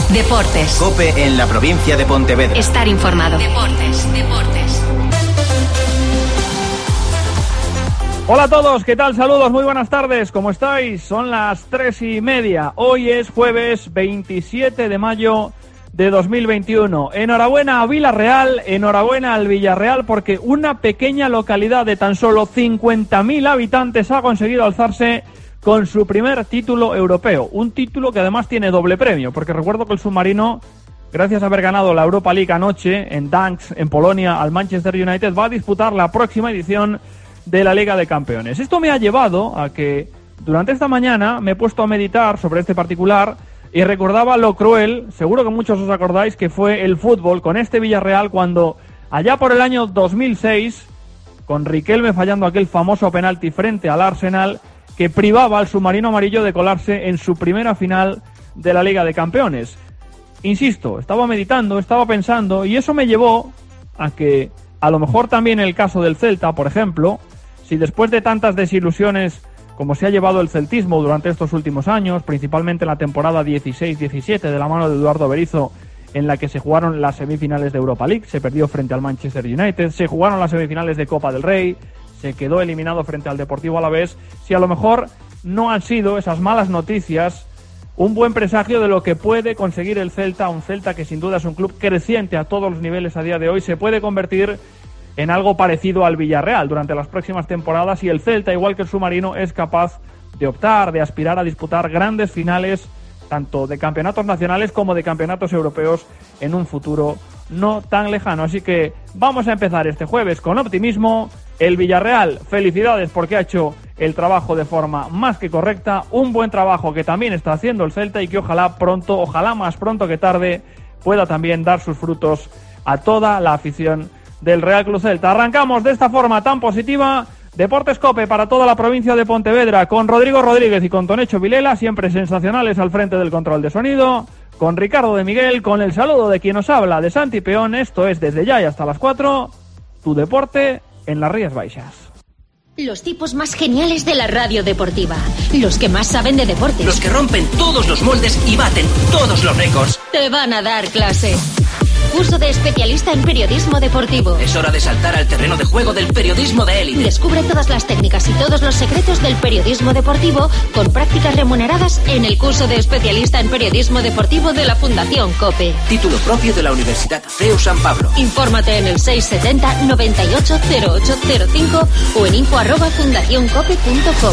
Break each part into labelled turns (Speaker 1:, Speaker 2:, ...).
Speaker 1: Deportes.
Speaker 2: COPE en la provincia de Pontevedra.
Speaker 1: Estar informado. Deportes.
Speaker 3: Hola a todos, ¿qué tal? Saludos, muy buenas tardes, ¿cómo estáis? Son las 3:30, hoy es jueves 27 de mayo de 2021. Enhorabuena a Villarreal, enhorabuena al Villarreal, porque una pequeña localidad de tan solo 50.000 habitantes ha conseguido alzarse con su primer título europeo. Un título que además tiene doble premio, porque recuerdo que el submarino, gracias a haber ganado la Europa League anoche en Gdańsk, en Polonia, al Manchester United, va a disputar la próxima edición de la Liga de Campeones. Esto me ha llevado a que durante esta mañana me he puesto a meditar sobre este particular y recordaba lo cruel, seguro que muchos os acordáis, que fue el fútbol con este Villarreal cuando allá por el año 2006, con Riquelme fallando aquel famoso penalti frente al Arsenal, que privaba al submarino amarillo de colarse en su primera final de la Liga de Campeones. Insisto, estaba meditando, estaba pensando, y eso me llevó a que a lo mejor también el caso del Celta, por ejemplo, si después de tantas desilusiones como se ha llevado el celtismo durante estos últimos años, principalmente en la temporada 16-17 de la mano de Eduardo Berizzo, en la que se jugaron las semifinales de Europa League, se perdió frente al Manchester United, se jugaron las semifinales de Copa del Rey, se quedó eliminado frente al Deportivo Alavés, si a lo mejor no han sido esas malas noticias un buen presagio de lo que puede conseguir el Celta, un Celta que sin duda es un club creciente a todos los niveles a día de hoy, se puede convertir en algo parecido al Villarreal durante las próximas temporadas, y el Celta, igual que el submarino, es capaz de optar, de aspirar a disputar grandes finales, tanto de campeonatos nacionales como de campeonatos europeos en un futuro no tan lejano. Así que vamos a empezar este jueves con optimismo. El Villarreal, felicidades porque ha hecho el trabajo de forma más que correcta, un buen trabajo que también está haciendo el Celta y que ojalá más pronto que tarde, pueda también dar sus frutos a toda la afición del Real Club Celta. Arrancamos de esta forma tan positiva Deportes COPE para toda la provincia de Pontevedra, con Rodrigo Rodríguez y con Tonecho Vilela, siempre sensacionales al frente del control de sonido, con Ricardo de Miguel, con el saludo de quien nos habla, de Santi Peón. Esto es desde ya y hasta las 4, tu deporte en las Rías Baixas.
Speaker 1: Los tipos más geniales de la radio deportiva, los que más saben de deportes,
Speaker 2: los que rompen todos los moldes y baten todos los récords,
Speaker 1: te van a dar clase. Curso de especialista en periodismo deportivo.
Speaker 2: Es hora de saltar al terreno de juego del periodismo de élite.
Speaker 1: Descubre todas las técnicas y todos los secretos del periodismo deportivo con prácticas remuneradas en el curso de especialista en periodismo deportivo de la Fundación COPE.
Speaker 2: Título propio de la Universidad CEU San Pablo.
Speaker 1: Infórmate en el 670 98 0805 o en info@fundacioncope.com.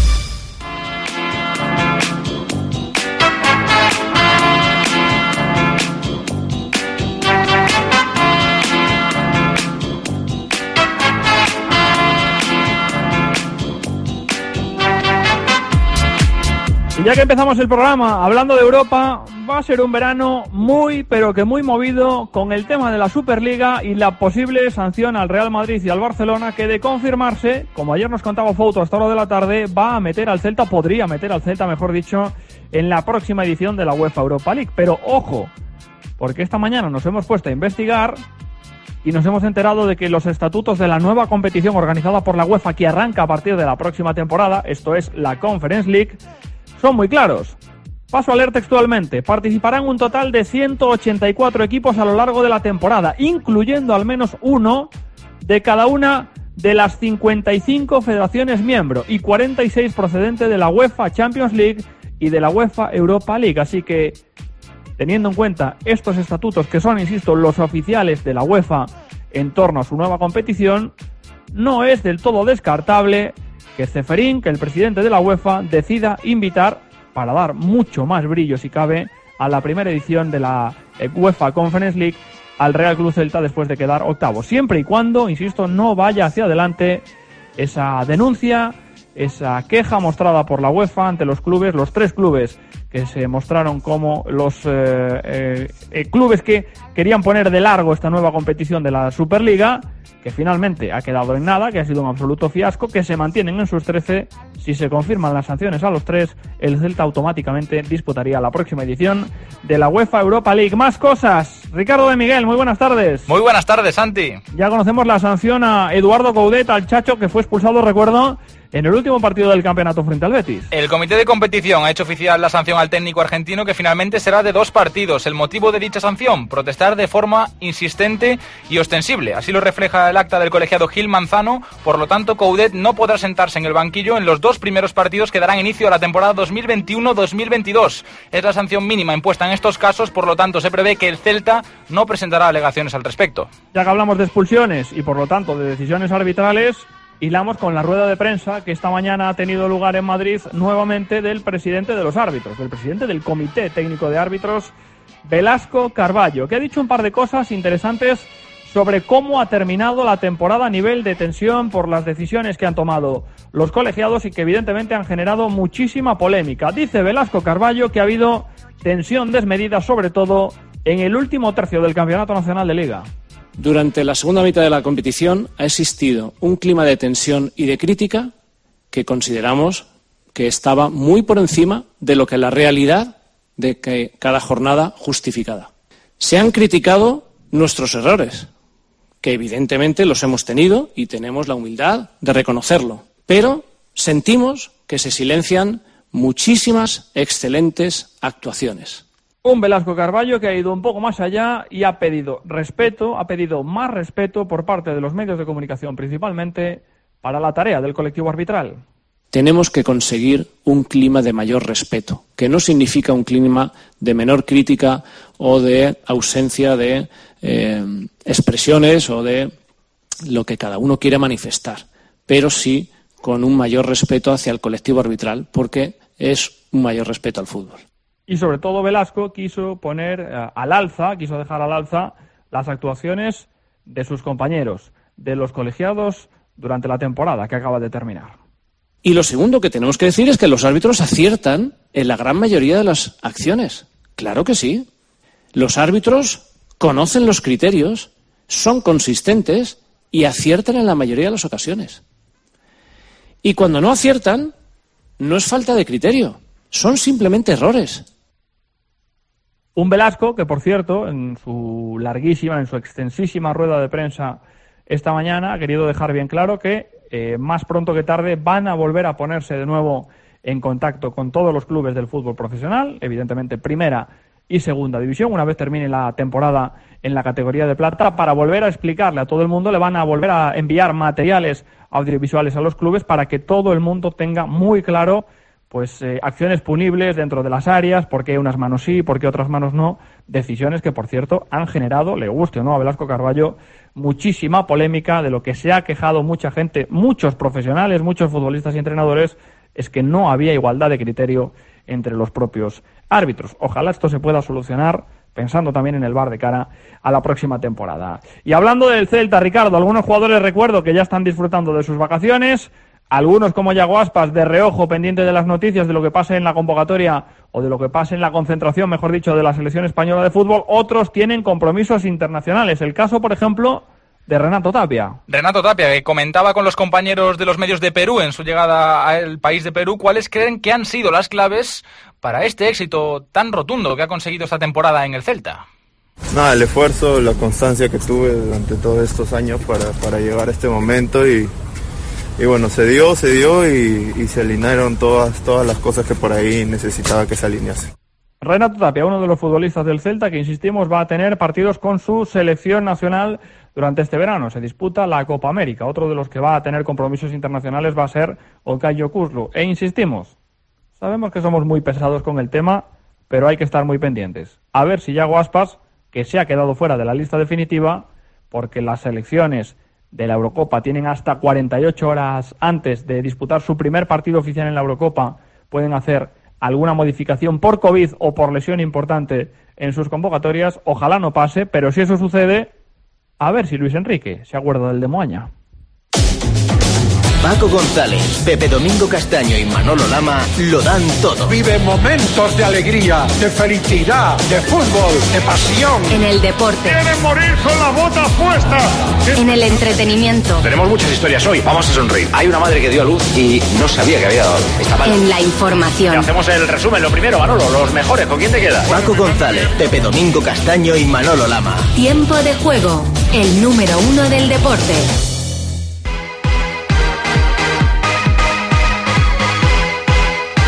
Speaker 3: Ya que empezamos el programa hablando de Europa, va a ser un verano muy, pero que muy movido con el tema de la Superliga y la posible sanción al Real Madrid y al Barcelona, que de confirmarse, como ayer nos contaba Fouto a esta hora de la tarde, va a meter al Celta, podría meter al Celta, mejor dicho, en la próxima edición de la UEFA Europa League. Pero ojo, porque esta mañana nos hemos puesto a investigar y nos hemos enterado de que los estatutos de la nueva competición organizada por la UEFA, que arranca a partir de la próxima temporada, esto es la Conference League, son muy claros. Paso a leer textualmente. Participarán un total de 184 equipos a lo largo de la temporada, incluyendo al menos uno de cada una de las 55 federaciones miembro y 46 procedentes de la UEFA Champions League y de la UEFA Europa League. Así que, teniendo en cuenta estos estatutos, que son, insisto, los oficiales de la UEFA en torno a su nueva competición, no es del todo descartable que Ceferín, que el presidente de la UEFA, decida invitar, para dar mucho más brillo si cabe, a la primera edición de la UEFA Conference League al Real Club Celta después de quedar octavo. Siempre y cuando, insisto, no vaya hacia adelante esa denuncia, esa queja mostrada por la UEFA ante los clubes, los tres clubes que se mostraron como los clubes que querían poner de largo esta nueva competición de la Superliga, que finalmente ha quedado en nada, que ha sido un absoluto fiasco, que se mantienen en sus 13. Si se confirman las sanciones a los tres, el Celta automáticamente disputaría la próxima edición de la UEFA Europa League. Más cosas. Ricardo de Miguel, muy buenas tardes.
Speaker 4: Muy buenas tardes, Santi.
Speaker 3: Ya conocemos la sanción a Eduardo Coudet, al Chacho, que fue expulsado, recuerdo, en el último partido del campeonato frente al Betis.
Speaker 4: El comité de competición ha hecho oficial la sanción al técnico argentino, que finalmente será de 2 partidos. El motivo de dicha sanción: protestar de forma insistente y ostensible. Así lo refleja el acta del colegiado Gil Manzano. Por lo tanto, Coudet no podrá sentarse en el banquillo en los 2 primeros partidos que darán inicio a la temporada 2021-2022. Es la sanción mínima impuesta en estos casos, por lo tanto se prevé que el Celta no presentará alegaciones al respecto.
Speaker 3: Ya que hablamos de expulsiones y por lo tanto de decisiones arbitrales, hilamos con la rueda de prensa que esta mañana ha tenido lugar en Madrid nuevamente del presidente de los árbitros, del presidente del Comité Técnico de Árbitros, Velasco Carballo, que ha dicho un par de cosas interesantes sobre cómo ha terminado la temporada a nivel de tensión por las decisiones que han tomado los colegiados y que evidentemente han generado muchísima polémica. Dice Velasco Carballo que ha habido tensión desmedida, sobre todo en el último tercio del Campeonato Nacional de Liga.
Speaker 5: Durante la segunda mitad de la competición ha existido un clima de tensión y de crítica que consideramos que estaba muy por encima de lo que la realidad de que cada jornada justificada. Se han criticado nuestros errores, que evidentemente los hemos tenido y tenemos la humildad de reconocerlo, pero sentimos que se silencian muchísimas excelentes actuaciones.
Speaker 3: Un Velasco Carballo que ha ido un poco más allá y ha pedido respeto, ha pedido más respeto por parte de los medios de comunicación, principalmente para la tarea del colectivo arbitral.
Speaker 5: Tenemos que conseguir un clima de mayor respeto, que no significa un clima de menor crítica o de ausencia de expresiones o de lo que cada uno quiere manifestar, pero sí con un mayor respeto hacia el colectivo arbitral, porque es un mayor respeto al fútbol.
Speaker 3: Y sobre todo Velasco quiso poner al alza, quiso dejar al alza las actuaciones de sus compañeros, de los colegiados durante la temporada que acaba de terminar.
Speaker 5: Y lo segundo que tenemos que decir es que los árbitros aciertan en la gran mayoría de las acciones. Claro que sí. Los árbitros conocen los criterios, son consistentes y aciertan en la mayoría de las ocasiones. Y cuando no aciertan, no es falta de criterio, son simplemente errores.
Speaker 3: Un Velasco que, por cierto, en su larguísima, en su extensísima rueda de prensa esta mañana ha querido dejar bien claro que más pronto que tarde van a volver a ponerse de nuevo en contacto con todos los clubes del fútbol profesional, evidentemente primera y segunda división, una vez termine la temporada en la categoría de plata, para volver a explicarle a todo el mundo. Le van a volver a enviar materiales audiovisuales a los clubes para que todo el mundo tenga muy claro pues acciones punibles dentro de las áreas, por qué unas manos sí, por qué otras manos no, decisiones que, por cierto, han generado, le guste o no a Velasco Carballo, muchísima polémica. De lo que se ha quejado mucha gente, muchos profesionales, muchos futbolistas y entrenadores, es que no había igualdad de criterio entre los propios árbitros. Ojalá esto se pueda solucionar, pensando también en el VAR de cara a la próxima temporada. Y hablando del Celta, Ricardo, algunos jugadores recuerdo que ya están disfrutando de sus vacaciones. Algunos, como Yago Aspas, de reojo, pendiente de las noticias de lo que pase en la convocatoria o de lo que pase en la concentración, mejor dicho, de la selección española de fútbol. Otros tienen compromisos internacionales. El caso, por ejemplo, de Renato Tapia.
Speaker 4: Renato Tapia, que comentaba con los compañeros de los medios de Perú en su llegada al país de Perú, cuáles creen que han sido las claves para este éxito tan rotundo que ha conseguido esta temporada en el Celta.
Speaker 6: Nada, el esfuerzo, la constancia que tuve durante todos estos años para llegar a este momento y bueno, se dio y se alinearon todas las cosas que por ahí necesitaba que se alinease.
Speaker 3: Renato Tapia, uno de los futbolistas del Celta que, insistimos, va a tener partidos con su selección nacional durante este verano. Se disputa la Copa América. Otro de los que va a tener compromisos internacionales va a ser Okayo Kuzlu. E insistimos, sabemos que somos muy pesados con el tema, pero hay que estar muy pendientes. A ver si Yago Aspas, que se ha quedado fuera de la lista definitiva, porque las selecciones de la Eurocopa tienen hasta 48 horas antes de disputar su primer partido oficial en la Eurocopa, pueden hacer alguna modificación por COVID o por lesión importante en sus convocatorias. Ojalá no pase, pero si eso sucede, a ver si Luis Enrique se acuerda del de Moaña.
Speaker 7: Paco González, Pepe Domingo Castaño y Manolo Lama lo dan todo.
Speaker 8: Vive momentos de alegría, de felicidad, de fútbol, de pasión.
Speaker 1: En el deporte.
Speaker 8: ¡Quieren morir con la bota puesta!
Speaker 1: En el entretenimiento.
Speaker 9: Tenemos muchas historias hoy, vamos a sonreír. Hay una madre que dio a luz y no sabía que había dado. Estaba...
Speaker 1: En la información.
Speaker 9: Hacemos el resumen, lo primero, Manolo, los mejores, ¿con quién te quedas?
Speaker 7: Paco González, Pepe Domingo Castaño y Manolo Lama.
Speaker 1: Tiempo de juego, el número 1 del deporte.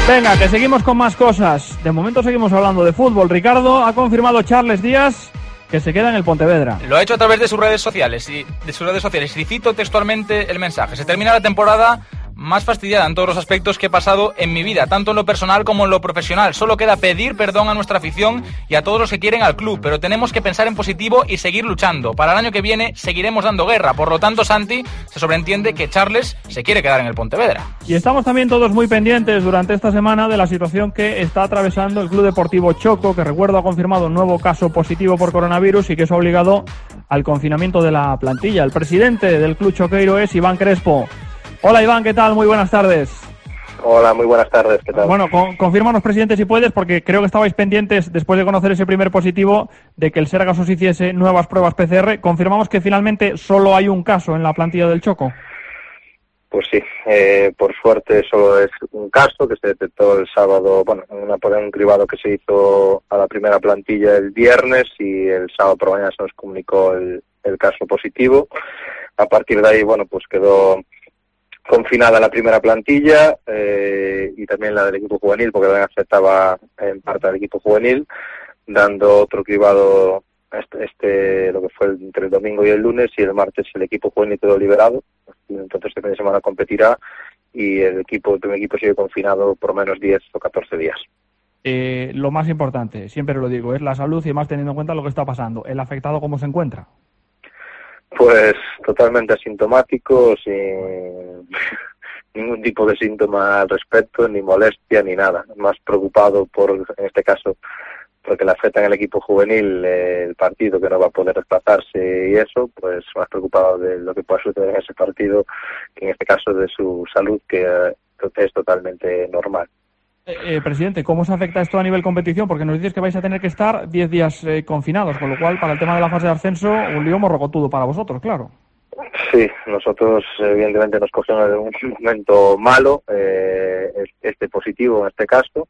Speaker 3: Venga, que seguimos con más cosas. De momento seguimos hablando de fútbol. Ricardo, ha confirmado Charles Díaz que se queda en el Pontevedra.
Speaker 4: Lo ha hecho a través de sus redes sociales y cito textualmente el mensaje: se termina la temporada más fastidiada en todos los aspectos que he pasado en mi vida, tanto en lo personal como en lo profesional. Solo queda pedir perdón a nuestra afición y a todos los que quieren al club, pero tenemos que pensar en positivo y seguir luchando. Para el año que viene seguiremos dando guerra. Por lo tanto, Santi, se sobreentiende que Charles se quiere quedar en el Pontevedra.
Speaker 3: Y estamos también todos muy pendientes durante esta semana de la situación que está atravesando el Club Deportivo Choco, que recuerdo ha confirmado un nuevo caso positivo por coronavirus y que eso ha obligado al confinamiento de la plantilla. El presidente del Club Choqueiro es Iván Crespo. Hola Iván, ¿qué tal? Muy buenas tardes.
Speaker 10: Hola, muy buenas tardes, ¿qué tal?
Speaker 3: Bueno, confírmanos, presidente, si puedes, porque creo que estabais pendientes, después de conocer ese primer positivo, de que el Sergas os hiciese nuevas pruebas PCR. ¿Confirmamos que finalmente solo hay un caso en la plantilla del Choco?
Speaker 10: Pues sí, por suerte solo es un caso que se detectó el sábado, bueno, en un cribado que se hizo a la primera plantilla el viernes, y el sábado por la mañana se nos comunicó el caso positivo. A partir de ahí, bueno, pues quedó confinada la primera plantilla y también la del equipo juvenil, porque también afectaba en parte al equipo juvenil, dando otro cribado lo que fue entre el domingo y el lunes, y el martes el equipo juvenil quedó liberado. Entonces este fin de semana competirá y el primer equipo sigue confinado por menos 10 o 14 días.
Speaker 3: Lo más importante, siempre lo digo, es la salud, y más teniendo en cuenta lo que está pasando. ¿El afectado cómo se encuentra?
Speaker 10: Pues totalmente asintomático, sin ningún tipo de síntoma al respecto, ni molestia ni nada. Más preocupado en este caso, porque le afecta en el equipo juvenil el partido, que no va a poder desplazarse y eso, pues más preocupado de lo que pueda suceder en ese partido, que en este caso de su salud, que es totalmente normal.
Speaker 3: Presidente, ¿cómo se afecta esto a nivel competición? Porque nos dices que vais a tener que estar 10 días confinados, con lo cual, para el tema de la fase de ascenso, un lío morrocotudo para vosotros, claro.
Speaker 10: Sí, nosotros evidentemente nos cogieron en un momento malo, este positivo en este caso.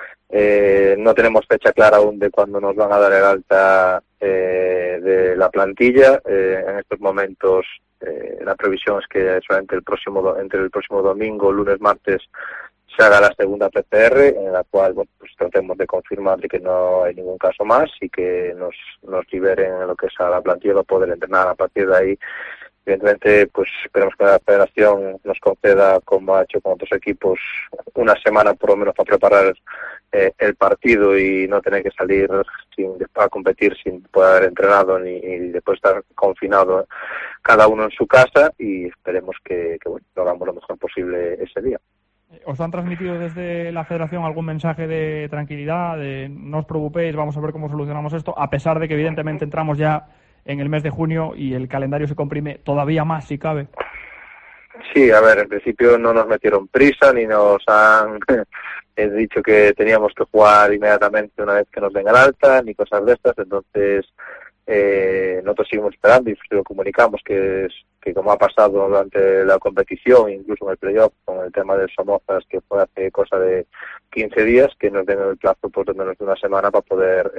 Speaker 10: No tenemos fecha clara aún de cuándo nos van a dar el alta de la plantilla. En estos momentos la previsión es que solamente entre el próximo domingo, lunes, martes, se haga la segunda PCR, en la cual pues tratemos de confirmar de que no hay ningún caso más y que nos liberen en lo que es a la plantilla para poder entrenar. A partir de ahí, evidentemente, pues esperemos que la federación nos conceda, como ha hecho con otros equipos, una semana por lo menos para preparar el partido y no tener que salir a competir sin poder haber entrenado ni después estar confinado cada uno en su casa, y esperemos que lo hagamos lo mejor posible ese día.
Speaker 3: ¿Os han transmitido desde la federación algún mensaje de tranquilidad, de no os preocupéis, vamos a ver cómo solucionamos esto, a pesar de que evidentemente entramos ya en el mes de junio y el calendario se comprime todavía más si cabe?
Speaker 10: Sí, a ver, en principio no nos metieron prisa ni nos han dicho que teníamos que jugar inmediatamente una vez que nos den el alta, ni cosas de estas. Entonces nosotros seguimos esperando y lo comunicamos que como ha pasado durante la competición, incluso en el playoff con el tema del Somozas, que fue hace cosa de 15 días, que nos den el plazo por lo menos de una semana para poder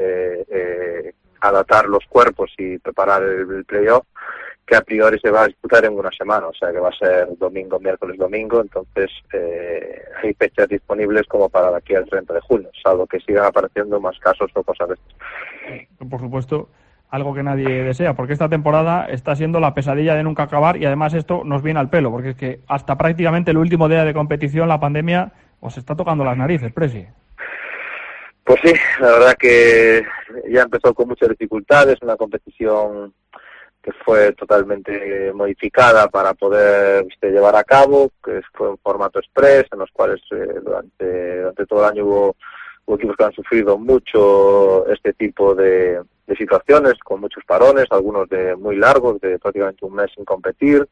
Speaker 10: adaptar los cuerpos y preparar el playoff, que a priori se va a disputar en una semana, o sea que va a ser domingo, miércoles, domingo. Entonces hay fechas disponibles como para de aquí al 30 de junio, salvo que sigan apareciendo más casos o cosas de estas.
Speaker 3: Por supuesto, algo que nadie desea, porque esta temporada está siendo la pesadilla de nunca acabar, y además esto nos viene al pelo, porque es que hasta prácticamente el último día de competición la pandemia os está tocando las narices, Presi.
Speaker 10: Pues sí, la verdad que ya empezó con muchas dificultades, una competición que fue totalmente modificada para poder llevar a cabo, que fue un formato express, en los cuales durante todo el año hubo equipos que han sufrido mucho este tipo de situaciones, con muchos parones, algunos de muy largos, de prácticamente un mes sin competir,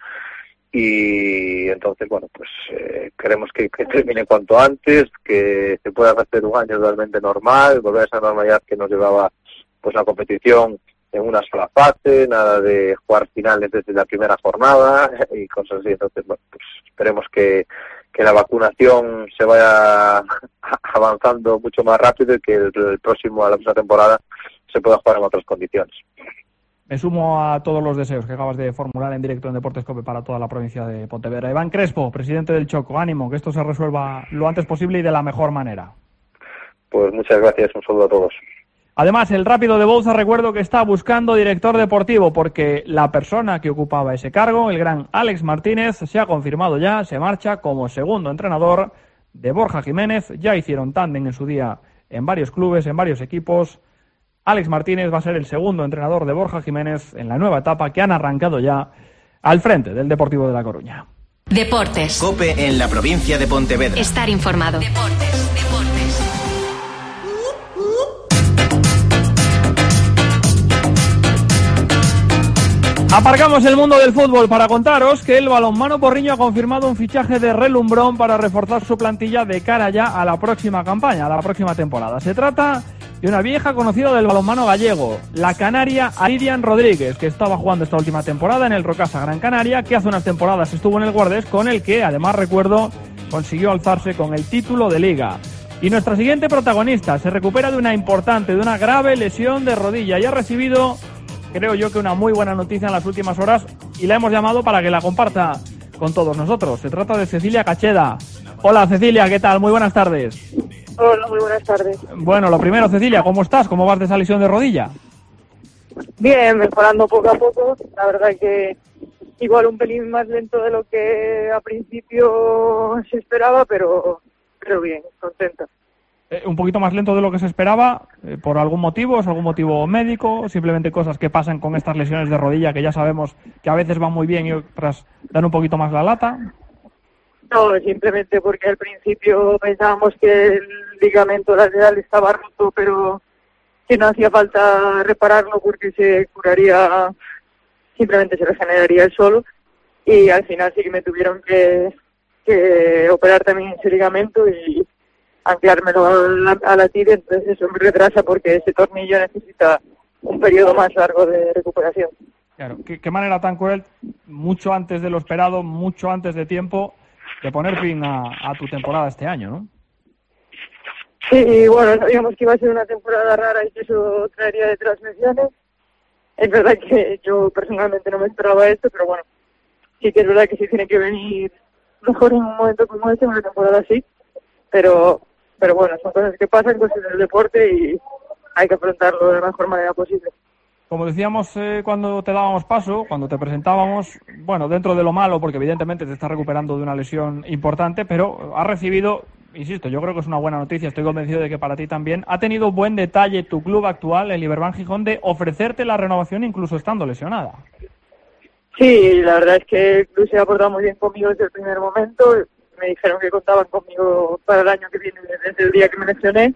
Speaker 10: y entonces, bueno, pues queremos que termine cuanto antes, que se pueda hacer un año realmente normal, volver a esa normalidad que nos llevaba pues la competición en una sola fase, nada de jugar finales desde la primera jornada y cosas así. Entonces, bueno, pues esperemos que la vacunación se vaya avanzando mucho más rápido y que la próxima temporada se pueda jugar en otras condiciones.
Speaker 3: Me sumo a todos los deseos que acabas de formular en directo en Deportes COPE para toda la provincia de Pontevedra. Iván Crespo, presidente del Choco, ánimo, que esto se resuelva lo antes posible y de la mejor manera.
Speaker 10: Pues muchas gracias, un saludo a todos.
Speaker 3: Además, el Rápido de Bouza, recuerdo que está buscando director deportivo, porque la persona que ocupaba ese cargo, el gran Alex Martínez, se ha confirmado ya, se marcha como segundo entrenador de Borja Jiménez. Ya hicieron tándem en su día en varios clubes, en varios equipos. Alex Martínez va a ser el segundo entrenador de Borja Jiménez en la nueva etapa que han arrancado ya al frente del Deportivo de La Coruña.
Speaker 1: Deportes.
Speaker 7: COPE en la provincia de Pontevedra.
Speaker 1: Estar informado. Deportes.
Speaker 3: Aparcamos el mundo del fútbol para contaros que el balonmano porriño ha confirmado un fichaje de relumbrón para reforzar su plantilla de cara ya a la próxima campaña, a la próxima temporada. Se trata de una vieja conocida del balonmano gallego, la canaria Aridian Rodríguez, que estaba jugando esta última temporada en el Rocasa Gran Canaria, que hace unas temporadas estuvo en el Guardés, con el que, además recuerdo, consiguió alzarse con el título de Liga. Y nuestra siguiente protagonista se recupera de una grave lesión de rodilla y ha recibido, creo yo, que una muy buena noticia en las últimas horas, y la hemos llamado para que la comparta con todos nosotros. Se trata de Cecilia Cacheda. Hola Cecilia, ¿qué tal? Muy buenas tardes.
Speaker 11: Hola, muy buenas tardes.
Speaker 3: Bueno, lo primero, Cecilia, ¿cómo estás? ¿Cómo vas de esa lesión de rodilla?
Speaker 11: Bien, mejorando poco a poco. La verdad que igual un pelín más lento de lo que a principio se esperaba, pero bien, contenta.
Speaker 3: Un poquito más lento de lo que se esperaba, ¿por algún motivo? ¿Es algún motivo médico? ¿Simplemente cosas que pasan con estas lesiones de rodilla que ya sabemos que a veces van muy bien y otras dan un poquito más la lata?
Speaker 11: No, simplemente porque al principio pensábamos que el ligamento lateral estaba roto, pero que no hacía falta repararlo porque se curaría, simplemente se regeneraría él solo. Y al final sí que me tuvieron que operar también ese ligamento y anclármelo a la tibia, entonces eso me retrasa porque ese tornillo necesita un periodo más largo de recuperación.
Speaker 3: Claro, qué manera tan cruel, mucho antes de lo esperado, mucho antes de tiempo, de poner fin a tu temporada este año, ¿no?
Speaker 11: Sí, bueno, sabíamos que iba a ser una temporada rara y que eso traería detrás lesiones. Es verdad que yo personalmente no me esperaba esto, pero bueno, sí que es verdad que sí tiene que venir mejor en un momento como este, en una temporada así, pero bueno, son cosas que pasan, cosas del deporte y hay que afrontarlo de la mejor manera posible.
Speaker 3: Como decíamos cuando te dábamos paso, cuando te presentábamos, bueno, dentro de lo malo, porque evidentemente te estás recuperando de una lesión importante, pero has recibido, insisto, yo creo que es una buena noticia, estoy convencido de que para ti también, ha tenido buen detalle tu club actual, el Iberban Gijón, de ofrecerte la renovación incluso estando lesionada.
Speaker 11: Sí, la verdad es que el club se ha portado muy bien conmigo desde el primer momento. Me dijeron que contaban conmigo para el año que viene desde el día que me lesioné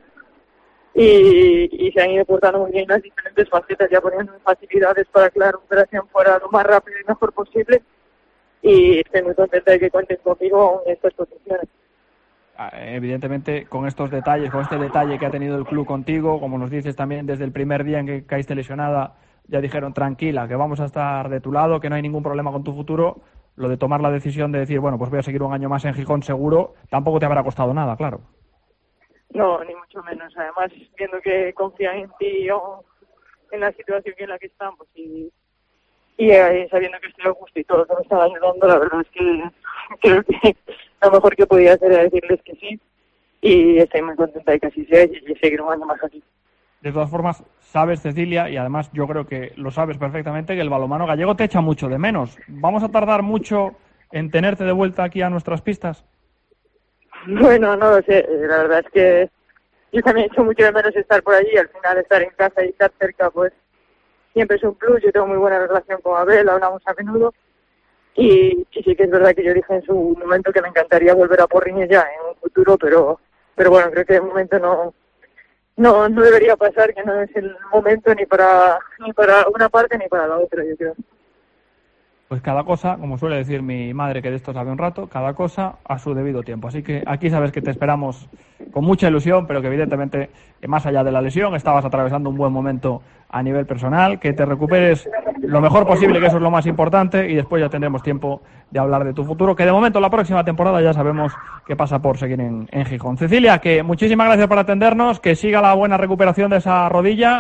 Speaker 11: y se han ido portando muy bien las diferentes facetas, ya poniendo facilidades para que la recuperación fuera lo más rápido y mejor posible, y estoy muy contenta de que cuenten conmigo en estas posiciones.
Speaker 3: Evidentemente, con estos detalles, con este detalle que ha tenido el club contigo, como nos dices también desde el primer día en que caíste lesionada, ya dijeron tranquila, que vamos a estar de tu lado, que no hay ningún problema con tu futuro. Lo de tomar la decisión de decir, bueno, pues voy a seguir un año más en Gijón seguro, tampoco te habrá costado nada, claro.
Speaker 11: No, ni mucho menos. Además, viendo que confían en ti o en la situación en la que estamos y sabiendo que estoy a gusto y todo lo que me están ayudando, la verdad es que creo que lo mejor que podía hacer era decirles que sí, y estoy muy contenta de que así sea y seguir un año más aquí.
Speaker 3: De todas formas, sabes, Cecilia, y además yo creo que lo sabes perfectamente, que el balonmano gallego te echa mucho de menos. ¿Vamos a tardar mucho en tenerte de vuelta aquí a nuestras pistas?
Speaker 11: Bueno, no lo sé. La verdad es que yo también echo mucho de menos estar por allí. Al final, estar en casa y estar cerca, pues siempre es un plus. Yo tengo muy buena relación con Abel, hablamos a menudo. Y sí que es verdad que yo dije en su momento que me encantaría volver a Porriño ya en un futuro, pero bueno, creo que de momento no debería pasar, que no es el momento ni para una parte ni para la otra, yo creo.
Speaker 3: Pues cada cosa, como suele decir mi madre, que de esto sabe un rato, cada cosa a su debido tiempo. Así que aquí sabes que te esperamos con mucha ilusión, pero que evidentemente, más allá de la lesión, estabas atravesando un buen momento a nivel personal, que te recuperes lo mejor posible, que eso es lo más importante, y después ya tendremos tiempo de hablar de tu futuro, que de momento la próxima temporada ya sabemos que pasa por seguir en Gijón. Cecilia, que muchísimas gracias por atendernos, que siga la buena recuperación de esa rodilla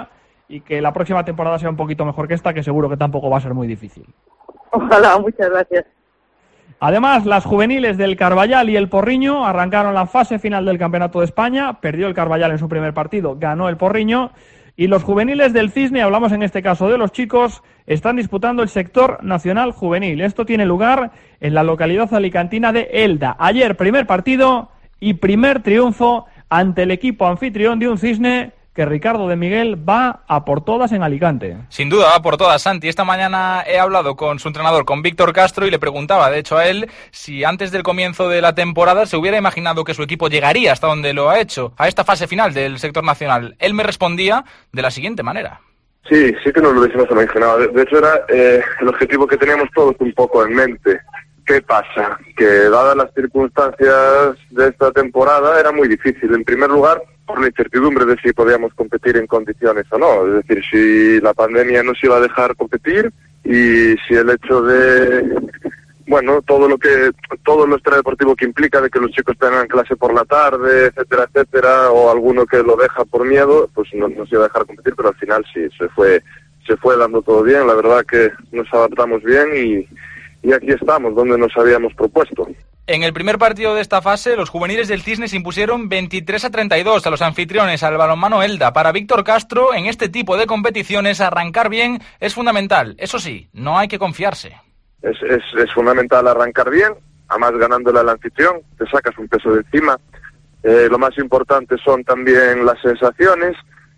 Speaker 3: y que la próxima temporada sea un poquito mejor que esta, que seguro que tampoco va a ser muy difícil.
Speaker 11: Ojalá, muchas gracias.
Speaker 3: Además, las juveniles del Carballal y el Porriño arrancaron la fase final del Campeonato de España. Perdió el Carballal en su primer partido, ganó el Porriño. Y los juveniles del Cisne, hablamos en este caso de los chicos, están disputando el sector nacional juvenil. Esto tiene lugar en la localidad alicantina de Elda. Ayer, primer partido y primer triunfo ante el equipo anfitrión de un Cisne que Ricardo de Miguel va a por todas en Alicante.
Speaker 4: Sin duda va por todas, Santi. Esta mañana he hablado con su entrenador, con Víctor Castro, y le preguntaba, de hecho, a él si antes del comienzo de la temporada se hubiera imaginado que su equipo llegaría hasta donde lo ha hecho, a esta fase final del sector nacional. Él me respondía de la siguiente manera.
Speaker 12: Sí que nos lo hubiésemos imaginado. De hecho, era el objetivo que teníamos todos un poco en mente. ¿Qué pasa? Que dadas las circunstancias de esta temporada era muy difícil. En primer lugar, por la incertidumbre de si podíamos competir en condiciones o no. Es decir, si la pandemia nos iba a dejar competir y si el hecho de, bueno, todo lo extradeportivo que implica de que los chicos tengan clase por la tarde, etcétera, etcétera, o alguno que lo deja por miedo, pues no nos iba a dejar competir, pero al final sí, se fue dando todo bien. La verdad que nos adaptamos bien y aquí estamos, donde nos habíamos propuesto.
Speaker 4: En el primer partido de esta fase, los juveniles del Cisne se impusieron 23-32 a los anfitriones, al balonmano Elda. Para Víctor Castro, en este tipo de competiciones, arrancar bien es fundamental. Eso sí, no hay que confiarse.
Speaker 12: Es fundamental arrancar bien, además ganándole al anfitrión, te sacas un peso de encima. Lo más importante son también las sensaciones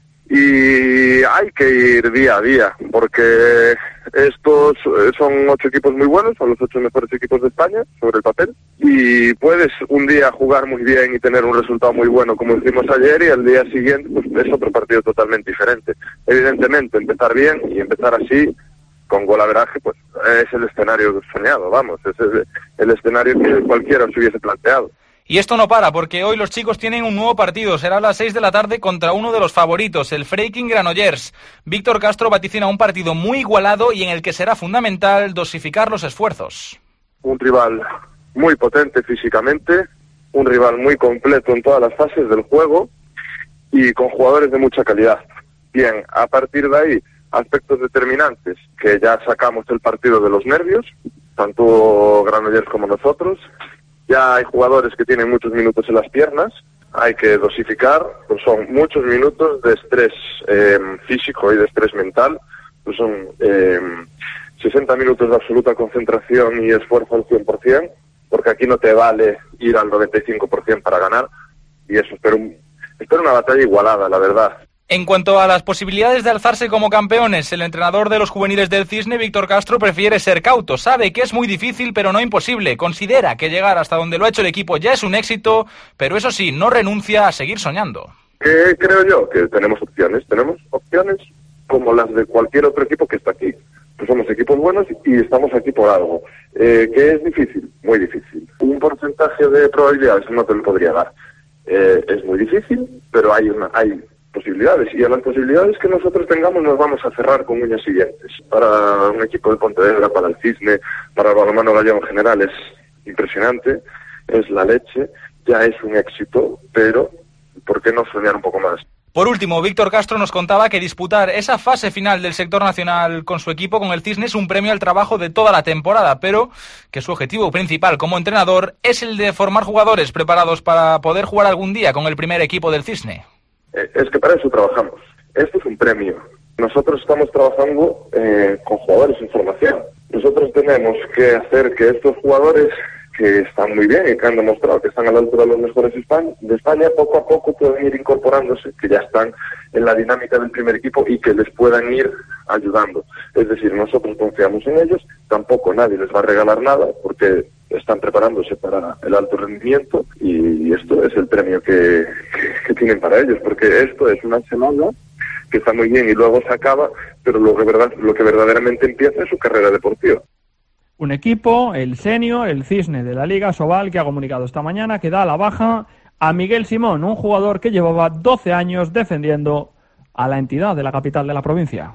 Speaker 12: y hay que ir día a día, porque estos son 8 equipos muy buenos, son los 8 mejores equipos de España sobre el papel, y puedes un día jugar muy bien y tener un resultado muy bueno como hicimos ayer, y al día siguiente pues es otro partido totalmente diferente. Evidentemente empezar bien y empezar así con golaveraje pues es el escenario soñado, vamos, es el escenario que cualquiera se hubiese planteado.
Speaker 4: Y esto no para, porque hoy los chicos tienen un nuevo partido. Será a las 6 de la tarde contra uno de los favoritos, el Freiking Granollers. Víctor Castro vaticina un partido muy igualado y en el que será fundamental dosificar los esfuerzos.
Speaker 12: Un rival muy potente físicamente, un rival muy completo en todas las fases del juego y con jugadores de mucha calidad. Bien, a partir de ahí, aspectos determinantes, que ya sacamos el partido de los nervios, tanto Granollers como nosotros. Ya hay jugadores que tienen muchos minutos en las piernas, hay que dosificar, pues son muchos minutos de estrés físico y de estrés mental, pues son 60 minutos de absoluta concentración y esfuerzo al 100%, porque aquí no te vale ir al 95% para ganar, y eso espero una batalla igualada, la verdad.
Speaker 4: En cuanto a las posibilidades de alzarse como campeones, el entrenador de los juveniles del Cisne, Víctor Castro, prefiere ser cauto. Sabe que es muy difícil, pero no imposible. Considera que llegar hasta donde lo ha hecho el equipo ya es un éxito, pero eso sí, no renuncia a seguir soñando.
Speaker 12: ¿Qué creo yo? Que tenemos opciones como las de cualquier otro equipo que está aquí. Pues somos equipos buenos y estamos aquí por algo. ¿Qué es difícil? Muy difícil. Un porcentaje de probabilidades no te lo podría dar. Es muy difícil, pero hay posibilidades, y a las posibilidades que nosotros tengamos nos vamos a cerrar con uñas y dientes. Para un equipo de Pontevedra, para el Cisne, para el balonmano gallego en general es impresionante, es la leche, ya es un éxito, pero ¿por qué no soñar un poco más?
Speaker 4: Por último, Víctor Castro nos contaba que disputar esa fase final del sector nacional con su equipo, con el Cisne, es un premio al trabajo de toda la temporada, pero que su objetivo principal como entrenador es el de formar jugadores preparados para poder jugar algún día con el primer equipo del Cisne.
Speaker 12: Es que para eso trabajamos. Esto es un premio. Nosotros estamos trabajando con jugadores en formación. Nosotros tenemos que hacer que estos jugadores que están muy bien y que han demostrado que están a la altura de los mejores de España, poco a poco pueden ir incorporándose, que ya están en la dinámica del primer equipo y que les puedan ir ayudando. Es decir, nosotros confiamos en ellos, tampoco nadie les va a regalar nada porque están preparándose para el alto rendimiento y esto es el premio que tienen para ellos, porque esto es una semana que está muy bien y luego se acaba, pero lo que verdaderamente empieza es su carrera deportiva.
Speaker 3: Un equipo, el Senio, el Cisne de la Liga Sobal, que ha comunicado esta mañana que da a la baja a Miguel Simón, un jugador que llevaba 12 años defendiendo a la entidad de la capital de la provincia.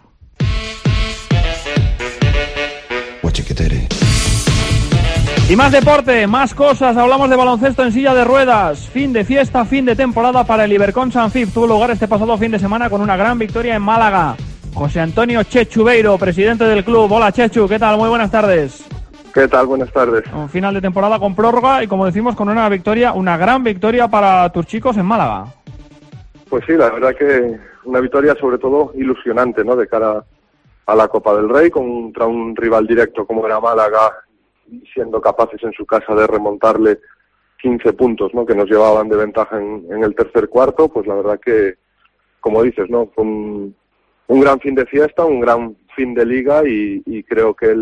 Speaker 3: Y más deporte, más cosas, hablamos de baloncesto en silla de ruedas. Fin de fiesta, fin de temporada para el Ibercon Sanfib. Tuvo lugar este pasado fin de semana con una gran victoria en Málaga. José Antonio Chechu Beiro, presidente del club. Hola Chechu, ¿qué tal? Muy buenas tardes.
Speaker 12: ¿Qué tal? Buenas tardes.
Speaker 3: Un final de temporada con prórroga y, como decimos, con una victoria, una gran victoria para tus chicos en Málaga.
Speaker 12: Pues sí, la verdad que una victoria sobre todo ilusionante, ¿no? De cara a la Copa del Rey, contra un rival directo como era Málaga, siendo capaces en su casa de remontarle 15 puntos, ¿no? Que nos llevaban de ventaja en el tercer cuarto. Pues la verdad que, como dices, ¿no? Fue un gran fin de fiesta, un gran fin de liga y creo que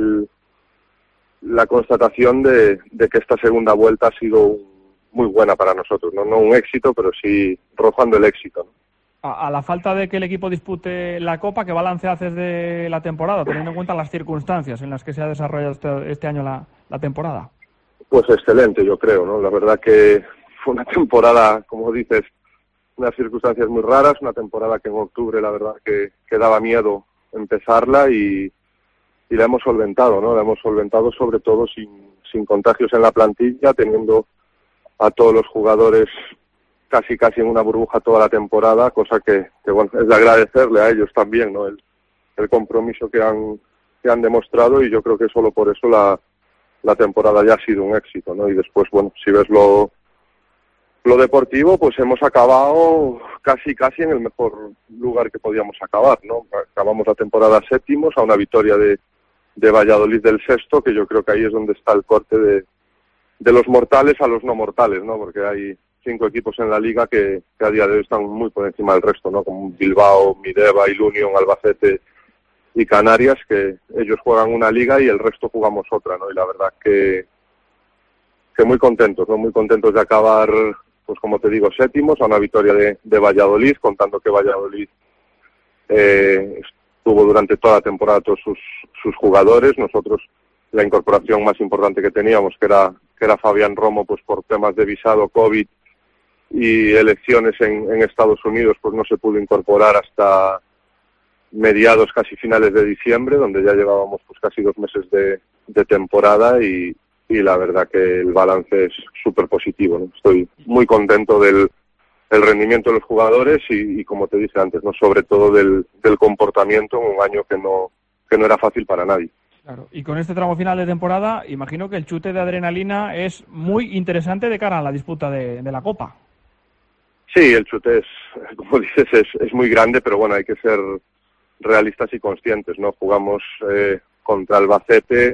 Speaker 12: la constatación de que esta segunda vuelta ha sido muy buena para nosotros, ¿no? No un éxito, pero sí rozando el éxito, ¿no?
Speaker 3: A la falta de que el equipo dispute la Copa, ¿qué balance haces de la temporada, teniendo en cuenta las circunstancias en las que se ha desarrollado este año la temporada?
Speaker 12: Pues excelente, yo creo, ¿no? La verdad que fue una temporada, como dices, unas circunstancias muy raras, una temporada que en octubre la verdad que daba miedo empezarla y la hemos solventado, ¿no? La hemos solventado sobre todo sin contagios en la plantilla, teniendo a todos los jugadores casi en una burbuja toda la temporada, cosa que bueno, es de agradecerle a ellos también, ¿no? El compromiso que han demostrado, y yo creo que solo por eso la temporada ya ha sido un éxito, ¿no? Y después, bueno, si ves lo deportivo, pues hemos acabado casi en el mejor lugar que podíamos acabar, ¿no? Acabamos la temporada séptimos a una victoria de Valladolid del sexto, que yo creo que ahí es donde está el corte de los mortales a los no mortales, ¿no? Porque hay 5 equipos en la liga que a día de hoy están muy por encima del resto, ¿no? Como Bilbao, Mideva, Ilunion, Albacete y Canarias, que ellos juegan una liga y el resto jugamos otra, ¿no? Y la verdad que muy contentos, ¿no? Muy contentos de acabar, pues como te digo, séptimos a una victoria de Valladolid, contando que Valladolid tuvo durante toda la temporada todos sus jugadores. Nosotros la incorporación más importante que teníamos, que era Fabián Romo, pues por temas de visado, COVID y elecciones en Estados Unidos, pues no se pudo incorporar hasta mediados, casi finales de diciembre, donde ya llevábamos pues casi 2 meses de temporada y la verdad que el balance es súper positivo, ¿no? Estoy muy contento del rendimiento de los jugadores y como te dije antes, ¿no? Sobre todo del comportamiento en un año que no era fácil para nadie.
Speaker 3: Claro. Y con este tramo final de temporada, imagino que el chute de adrenalina es muy interesante de cara a la disputa de la Copa.
Speaker 12: Sí, el chute es, como dices, es muy grande, pero bueno, hay que ser realistas y conscientes, ¿no? Jugamos contra Albacete,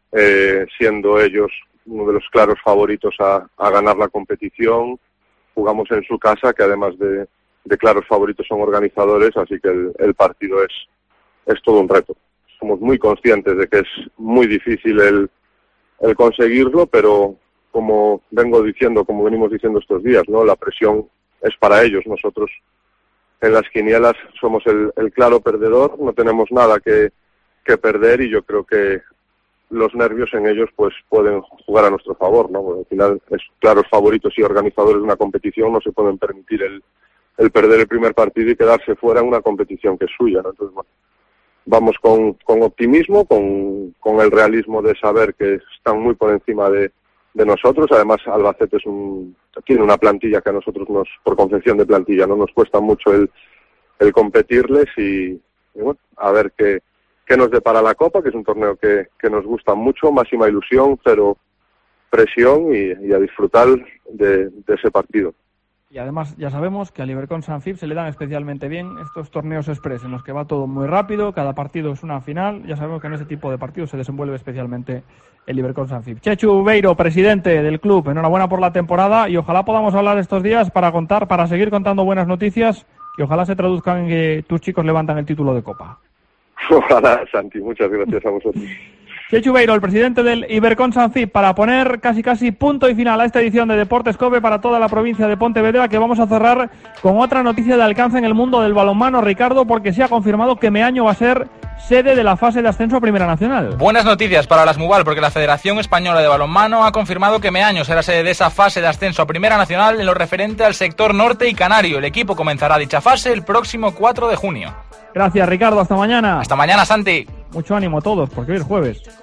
Speaker 12: siendo ellos uno de los claros favoritos a ganar la competición. Jugamos en su casa, que además de claros favoritos son organizadores, así que el partido es todo un reto. Somos muy conscientes de que es muy difícil el conseguirlo, pero como venimos diciendo estos días, ¿no? La presión es para ellos. Nosotros en las quinielas somos el claro perdedor, no tenemos nada que perder y yo creo que los nervios en ellos pues pueden jugar a nuestro favor, ¿no? Porque al final es claros favoritos y organizadores de una competición, no se pueden permitir el perder el primer partido y quedarse fuera en una competición que es suya, ¿no? Entonces, bueno, vamos con optimismo, con el realismo de saber que están muy por encima de nosotros. Además, Albacete tiene una plantilla que a nosotros por concepción de plantilla, no nos cuesta mucho el competirles y bueno, a ver qué nos depara la Copa, que es un torneo que nos gusta mucho, máxima ilusión, cero presión y a disfrutar de ese partido.
Speaker 3: Y además ya sabemos que al Ibercon Sanfib se le dan especialmente bien estos torneos express en los que va todo muy rápido, cada partido es una final. Ya sabemos que en ese tipo de partidos se desenvuelve especialmente el Ibercon Sanfib. Chechu Beiro, presidente del club, enhorabuena por la temporada y ojalá podamos hablar estos días para seguir contando buenas noticias y ojalá se traduzcan en que tus chicos levantan el título de Copa.
Speaker 12: Ojalá, Santi, muchas gracias a vosotros.
Speaker 3: Chechu Beiro, el presidente del Ibercon Sanfib, para poner casi punto y final a esta edición de Deportes COPE para toda la provincia de Pontevedra, que vamos a cerrar con otra noticia de alcance en el mundo del balonmano, Ricardo, porque se ha confirmado que Meaño va a ser sede de la fase de ascenso a Primera Nacional.
Speaker 4: Buenas noticias para las MUBAL, porque la Federación Española de Balonmano ha confirmado que Meaño será sede de esa fase de ascenso a Primera Nacional en lo referente al sector norte y canario. El equipo comenzará dicha fase el próximo 4 de junio.
Speaker 3: Gracias, Ricardo. Hasta mañana.
Speaker 4: Hasta mañana, Santi.
Speaker 3: Mucho ánimo a todos, porque hoy es jueves.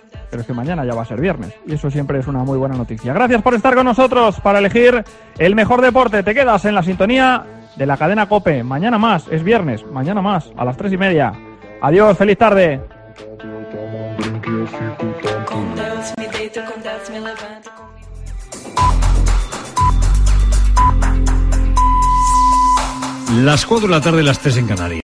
Speaker 3: pero es que mañana ya va a ser viernes y eso siempre es una muy buena noticia. Gracias por estar con nosotros para elegir el mejor deporte. Te quedas en la sintonía de la cadena COPE. Mañana más, es viernes, mañana más, a las 3:30. Adiós, feliz tarde.
Speaker 13: Las 4 de la tarde, las 3 en Canarias.